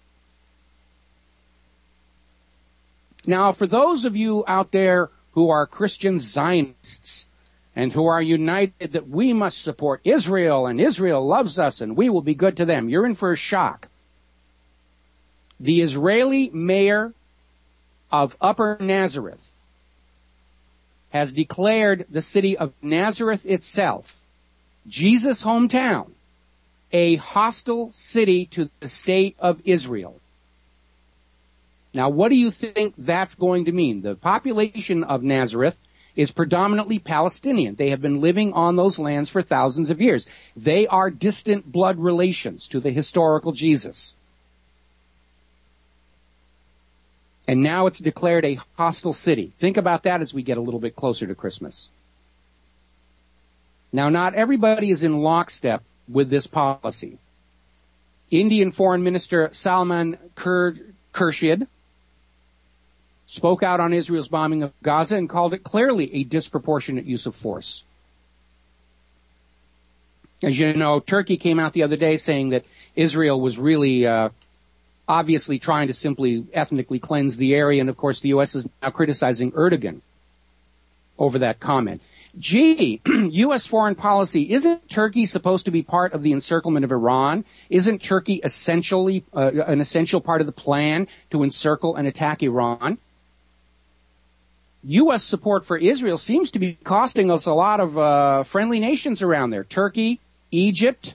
Now, for those of you out there who are Christian Zionists and who are united that we must support Israel and Israel loves us and we will be good to them, you're in for a shock. The Israeli mayor of Upper Nazareth has declared the city of Nazareth itself, Jesus' hometown, a hostile city to the state of Israel. Now, what do you think that's going to mean? The population of Nazareth is predominantly Palestinian. They have been living on those lands for thousands of years. They are distant blood relations to the historical Jesus. And now it's declared a hostile city. Think about that as we get a little bit closer to Christmas. Now, not everybody is in lockstep with this policy. Indian Foreign Minister Salman Khurshid spoke out on Israel's bombing of Gaza and called it clearly a disproportionate use of force. As you know, Turkey came out the other day saying that Israel was really uh, obviously trying to simply ethnically cleanse the area, and of course the U S is now criticizing Erdogan over that comment. Gee, U S foreign policy, isn't Turkey supposed to be part of the encirclement of Iran? Isn't Turkey essentially uh, an essential part of the plan to encircle and attack Iran? U S support for Israel seems to be costing us a lot of uh, friendly nations around there. Turkey, Egypt,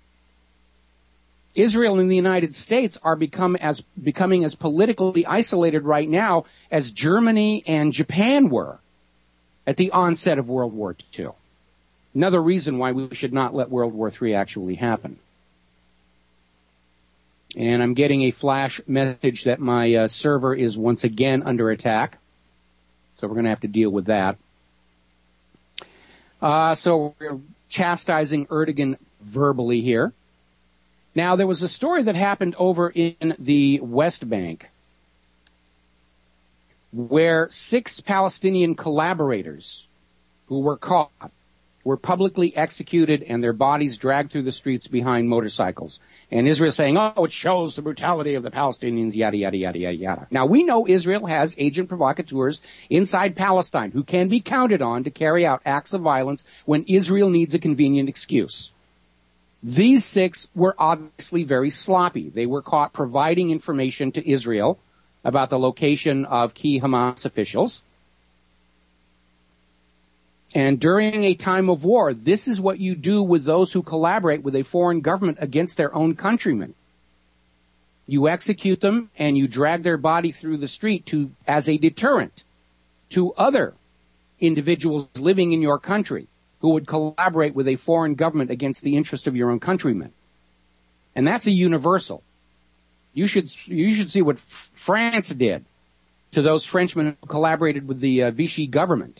Israel and the United States are become as, becoming as politically isolated right now as Germany and Japan were at the onset of World War Two. Another reason why we should not let World War Three actually happen. And I'm getting a flash message that my uh, server is once again under attack. So we're going to have to deal with that. Uh, so we're chastising Erdogan verbally here. Now, there was a story that happened over in the West Bank where six Palestinian collaborators who were caught were publicly executed and their bodies dragged through the streets behind motorcycles. And Israel saying, oh, it shows the brutality of the Palestinians, yada, yada, yada, yada, yada. Now, we know Israel has agent provocateurs inside Palestine who can be counted on to carry out acts of violence when Israel needs a convenient excuse. These six were obviously very sloppy. They were caught providing information to Israel about the location of key Hamas officials. And during a time of war, this is what you do with those who collaborate with a foreign government against their own countrymen. You execute them and you drag their body through the street to, as a deterrent to other individuals living in your country who would collaborate with a foreign government against the interest of your own countrymen. And that's a universal. You should, you should see what F- France did to those Frenchmen who collaborated with the uh, Vichy government.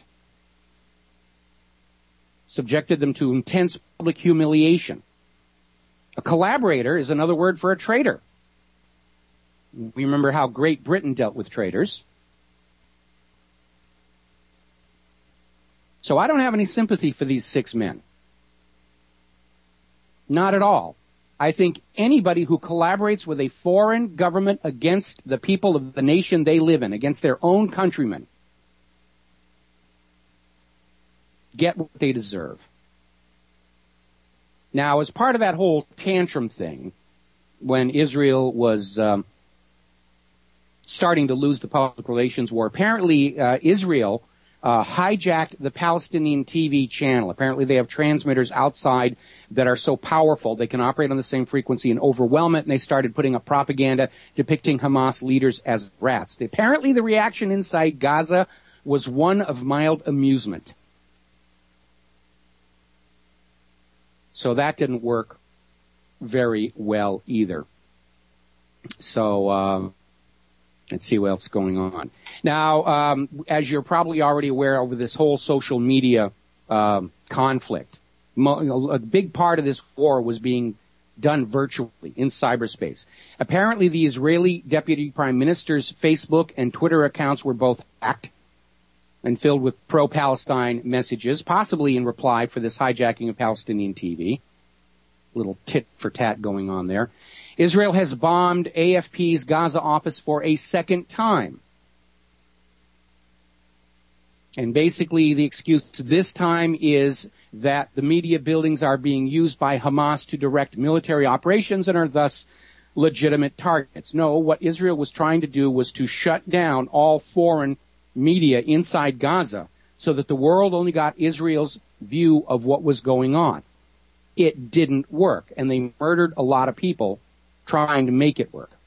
Subjected them to intense public humiliation. A collaborator is another word for a traitor. We remember how Great Britain dealt with traitors. So I don't have any sympathy for these six men. Not at all. I think anybody who collaborates with a foreign government against the people of the nation they live in, against their own countrymen, get what they deserve. Now, as part of that whole tantrum thing, when Israel was um, starting to lose the public relations war, apparently uh, Israel uh, hijacked the Palestinian T V channel. Apparently they have transmitters outside that are so powerful they can operate on the same frequency and overwhelm it, and they started putting up propaganda depicting Hamas leaders as rats. Apparently the reaction inside Gaza was one of mild amusement. So that didn't work very well either. So um, let's see what else is going on. Now, um, as you're probably already aware over this whole social media um, conflict, mo- a big part of this war was being done virtually in cyberspace. Apparently, the Israeli Deputy Prime Minister's Facebook and Twitter accounts were both hacked and filled with pro-Palestine messages, possibly in reply for this hijacking of Palestinian T V. Little tit-for-tat going on there. Israel has bombed A F P's Gaza office for a second time. And basically the excuse this time is that the media buildings are being used by Hamas to direct military operations and are thus legitimate targets. No, what Israel was trying to do was to shut down all foreign media inside Gaza so that the world only got Israel's view of what was going on. It didn't work, and they murdered a lot of people trying to make it work.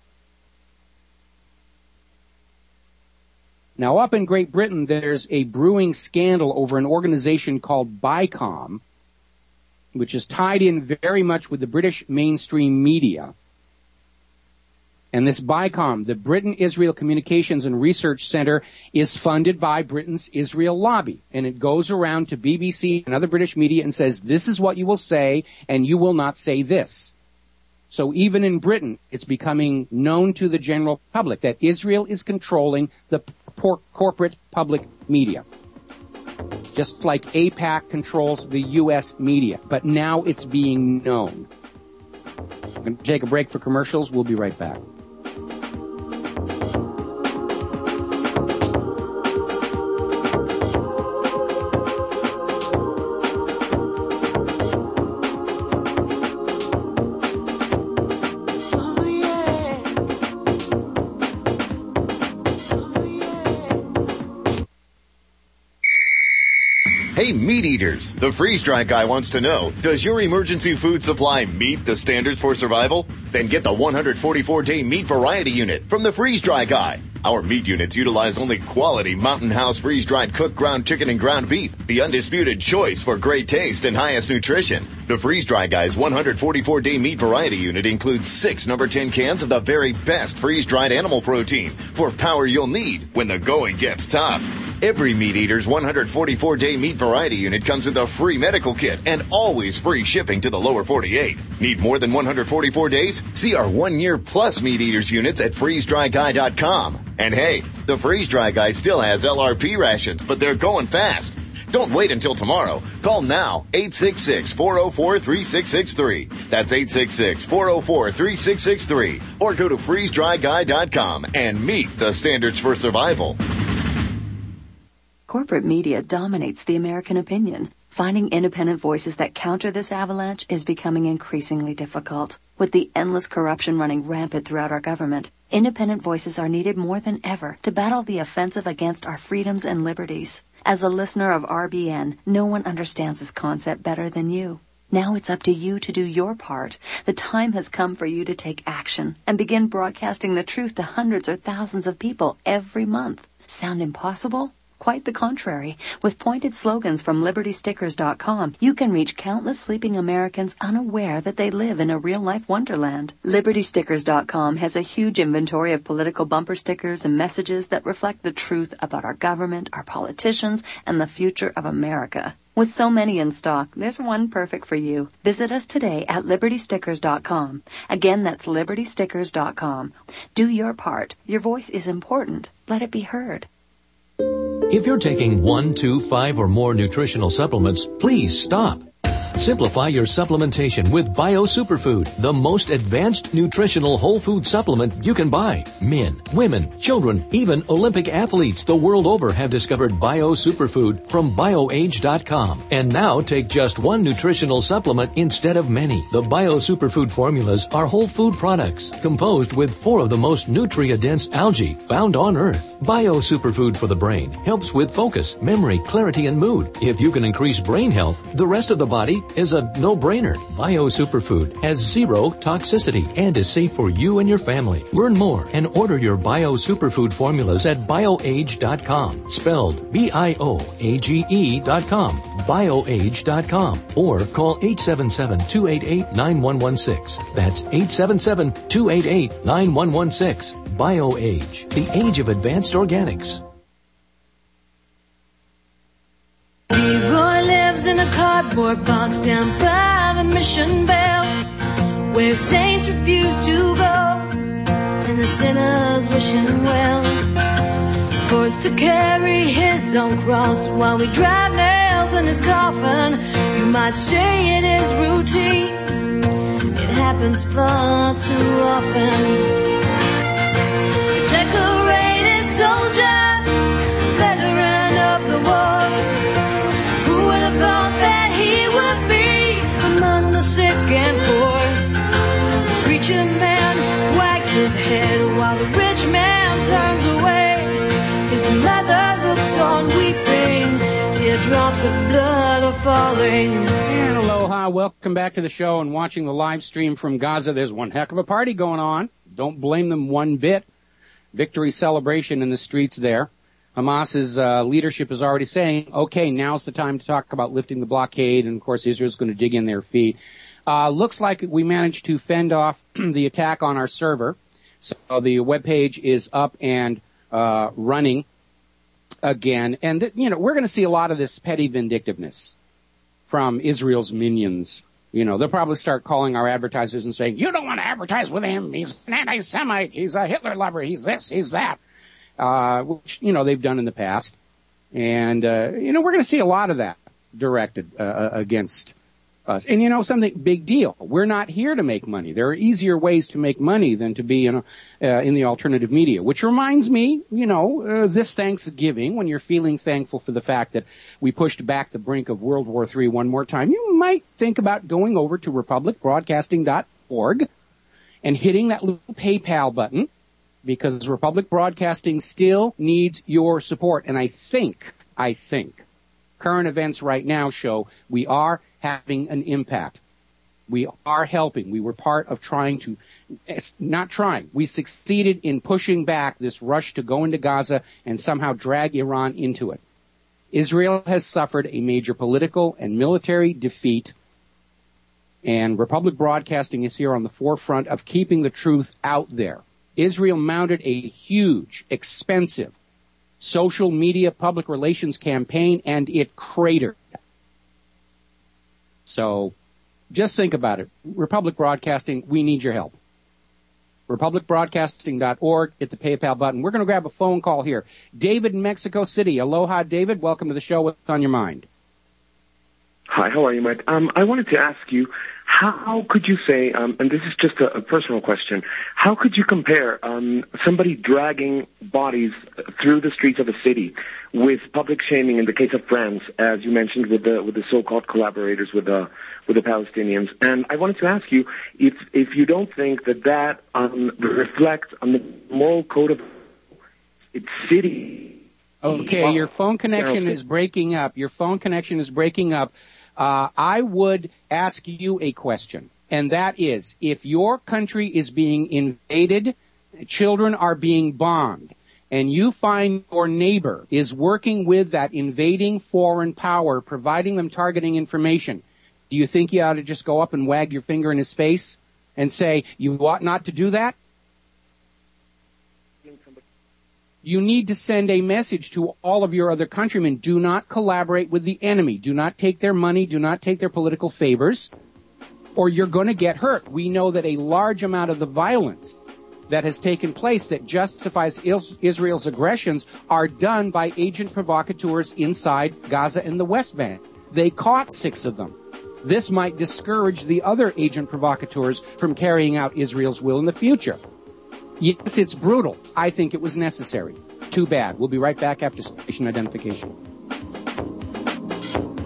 Now, up in Great Britain, there's a brewing scandal over an organization called BICOM, which is tied in very much with the British mainstream media. And this BICOM, the Britain Israel Communications and Research Center, is funded by Britain's Israel lobby. And it goes around to B B C and other British media and says, this is what you will say, and you will not say this. So even in Britain, it's becoming known to the general public that Israel is controlling the por- corporate public media. Just like AIPAC controls the U S media. But now it's being known. I'm going to take a break for commercials. We'll be right back. Hey, meat eaters, the freeze-dry guy wants to know, does your emergency food supply meet the standards for survival? Then get the one hundred forty-four day meat variety unit from the freeze-dry guy. Our meat units utilize only quality Mountain House freeze-dried cooked ground chicken and ground beef, the undisputed choice for great taste and highest nutrition. The freeze-dry guy's one hundred forty-four day meat variety unit includes six number ten cans of the very best freeze-dried animal protein for power you'll need when the going gets tough. Every Meat Eater's one hundred forty-four day meat variety unit comes with a free medical kit and always free shipping to the lower forty-eight. Need more than one hundred forty-four days? See our one-year plus Meat Eaters units at freeze dry guy dot com. And hey, the Freeze Dry Guy still has L R P rations, but they're going fast. Don't wait until tomorrow. Call now, eight six six, four oh four, three six six three. That's eight six six, four oh four, three six six three. Or go to freeze dry guy dot com and meet the standards for survival. Corporate media dominates the American opinion. Finding independent voices that counter this avalanche is becoming increasingly difficult. With the endless corruption running rampant throughout our government, independent voices are needed more than ever to battle the offensive against our freedoms and liberties. As a listener of R B N, no one understands this concept better than you. Now it's up to you to do your part. The time has come for you to take action and begin broadcasting the truth to hundreds or thousands of people every month. Sound impossible? Quite the contrary. With pointed slogans from liberty stickers dot com, you can reach countless sleeping Americans unaware that they live in a real-life wonderland. liberty stickers dot com has a huge inventory of political bumper stickers and messages that reflect the truth about our government, our politicians, and the future of America. With so many in stock, there's one perfect for you. Visit us today at liberty stickers dot com. Again, that's liberty stickers dot com. Do your part. Your voice is important. Let it be heard. If you're taking one, two, five, or more nutritional supplements, please stop. Simplify your supplementation with Bio Superfood, the most advanced nutritional whole food supplement you can buy. Men, women, children, even Olympic athletes the world over have discovered Bio Superfood from bio age dot com. And now take just one nutritional supplement instead of many. The Bio Superfood formulas are whole food products composed with four of the most nutria-dense algae found on Earth. Bio Superfood for the brain helps with focus, memory, clarity, and mood. If you can increase brain health, the rest of the body is a no-brainer. Bio Superfood has zero toxicity and is safe for you and your family. Learn more and order your Bio Superfood formulas at bio age dot com, spelled B I O A G E dot com, bio age dot com, or call eight seven seven, two eight eight, nine one one six. That's eight seven seven, two eight eight, nine one one six. BioAge, the age of advanced organics. Leroy lives in a cardboard box down by the Mission Bell, where saints refuse to go and the sinners wish him well. Forced to carry his own cross while we drive nails in his coffin. You might say it is routine, it happens far too often. A decorated soldier, veteran of the war, who would have thought that he would be among the sick and poor? The preacher man wags his head while the rich man turns away. His mother looks on weeping drops of blood are falling. And aloha, welcome back to the show and watching the live stream from Gaza. There's one heck of a party going on. Don't blame them one bit. Victory celebration in the streets there. Hamas's uh, leadership is already saying, okay, now's the time to talk about lifting the blockade, and of course Israel's going to dig in their feet. Uh, looks like we managed to fend off the attack on our server. So the webpage is up and uh, running again. And, th- you know, we're going to see a lot of this petty vindictiveness from Israel's minions. You know, they'll probably start calling our advertisers and saying, you don't want to advertise with him. He's an anti-Semite. He's a Hitler lover. He's this. He's that. Uh, which, you know, they've done in the past. And, uh, you know, we're going to see a lot of that directed uh, against us. And, you know, something, big deal. We're not here to make money. There are easier ways to make money than to be in, a, uh, in the alternative media, which reminds me, you know, uh, this Thanksgiving, when you're feeling thankful for the fact that we pushed back the brink of World War Three one more time, you might think about going over to republic broadcasting dot org and hitting that little PayPal button, because Republic Broadcasting still needs your support. And I think, I think, current events right now show we are having an impact. We are helping. We were part of trying to, not trying, we succeeded in pushing back this rush to go into Gaza and somehow drag Iran into it. Israel has suffered a major political and military defeat, and Republic Broadcasting is here on the forefront of keeping the truth out there. Israel mounted a huge, expensive social media public relations campaign, and it cratered. So just think about it. Republic Broadcasting, we need your help. republic broadcasting dot org, hit the PayPal button. We're going to grab a phone call here. David in Mexico City. Aloha, David. Welcome to the show. What's on your mind? Hi, how are you, Mike? Um, I wanted to ask you, how could you say, um, and this is just a, a personal question, how could you compare um, somebody dragging bodies through the streets of a city with public shaming in the case of France, as you mentioned, with the with the so-called collaborators with the with the Palestinians? And I wanted to ask you if if you don't think that that um, reflects on the moral code of its city. Okay, your phone connection is breaking up. Your phone connection is breaking up. Uh, I would ask you a question, and that is, if your country is being invaded, children are being bombed, and you find your neighbor is working with that invading foreign power, providing them targeting information, do you think you ought to just go up and wag your finger in his face and say, you ought not to do that? You need to send a message to all of your other countrymen. Do not collaborate with the enemy. Do not take their money. Do not take their political favors, or you're going to get hurt. We know that a large amount of the violence that has taken place that justifies Israel's aggressions are done by agent provocateurs inside Gaza and the West Bank. They caught six of them. This might discourage the other agent provocateurs from carrying out Israel's will in the future. Yes, it's brutal. I think it was necessary. Too bad. We'll be right back after station identification.